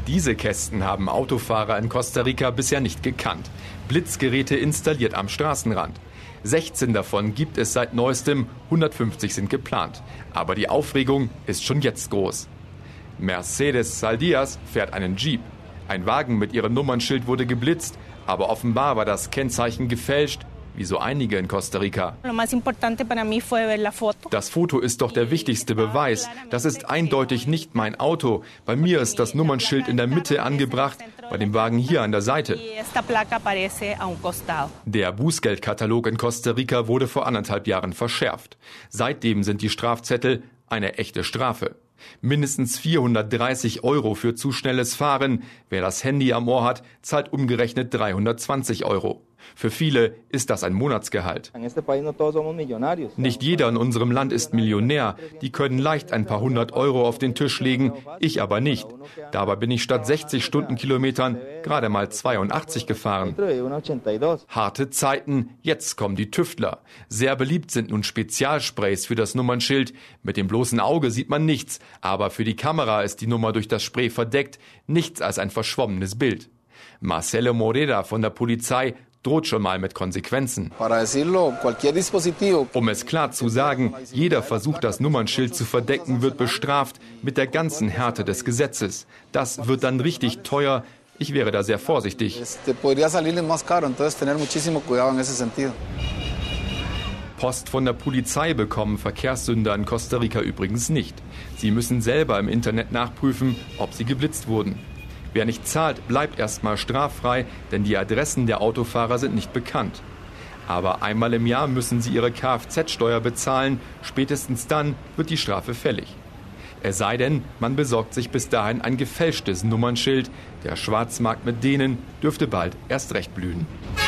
Diese Kästen haben Autofahrer in Costa Rica bisher nicht gekannt. Blitzgeräte installiert am Straßenrand. 16 davon gibt es seit neuestem, 150 sind geplant. Aber die Aufregung ist schon jetzt groß. Mercedes Saldias fährt einen Jeep. Ein Wagen mit ihrem Nummernschild wurde geblitzt, aber offenbar war das Kennzeichen gefälscht, wie so einige in Costa Rica. Das Foto ist doch der wichtigste Beweis. Das ist eindeutig nicht mein Auto. Bei mir ist das Nummernschild in der Mitte angebracht, bei dem Wagen hier an der Seite. Der Bußgeldkatalog in Costa Rica wurde vor 1,5 Jahren verschärft. Seitdem sind die Strafzettel eine echte Strafe. Mindestens 430 € für zu schnelles Fahren. Wer das Handy am Ohr hat, zahlt umgerechnet 320 €. Für viele ist das ein Monatsgehalt. Nicht jeder in unserem Land ist Millionär. Die können leicht ein paar 100 € auf den Tisch legen, ich aber nicht. Dabei bin ich statt 60 Stundenkilometern gerade mal 82 gefahren. Harte Zeiten, jetzt kommen die Tüftler. Sehr beliebt sind nun Spezialsprays für das Nummernschild. Mit dem bloßen Auge sieht man nichts, aber für die Kamera ist die Nummer durch das Spray verdeckt, nichts als ein verschwommenes Bild. Marcelo Morera von der Polizei droht schon mal mit Konsequenzen. Um es klar zu sagen, jeder Versuch, das Nummernschild zu verdecken, wird bestraft mit der ganzen Härte des Gesetzes. Das wird dann richtig teuer. Ich wäre da sehr vorsichtig. Post von der Polizei bekommen Verkehrssünder in Costa Rica übrigens nicht. Sie müssen selber im Internet nachprüfen, ob sie geblitzt wurden. Wer nicht zahlt, bleibt erstmal straffrei, denn die Adressen der Autofahrer sind nicht bekannt. Aber einmal im Jahr müssen sie ihre Kfz-Steuer bezahlen, spätestens dann wird die Strafe fällig. Es sei denn, man besorgt sich bis dahin ein gefälschtes Nummernschild. Der Schwarzmarkt mit denen dürfte bald erst recht blühen.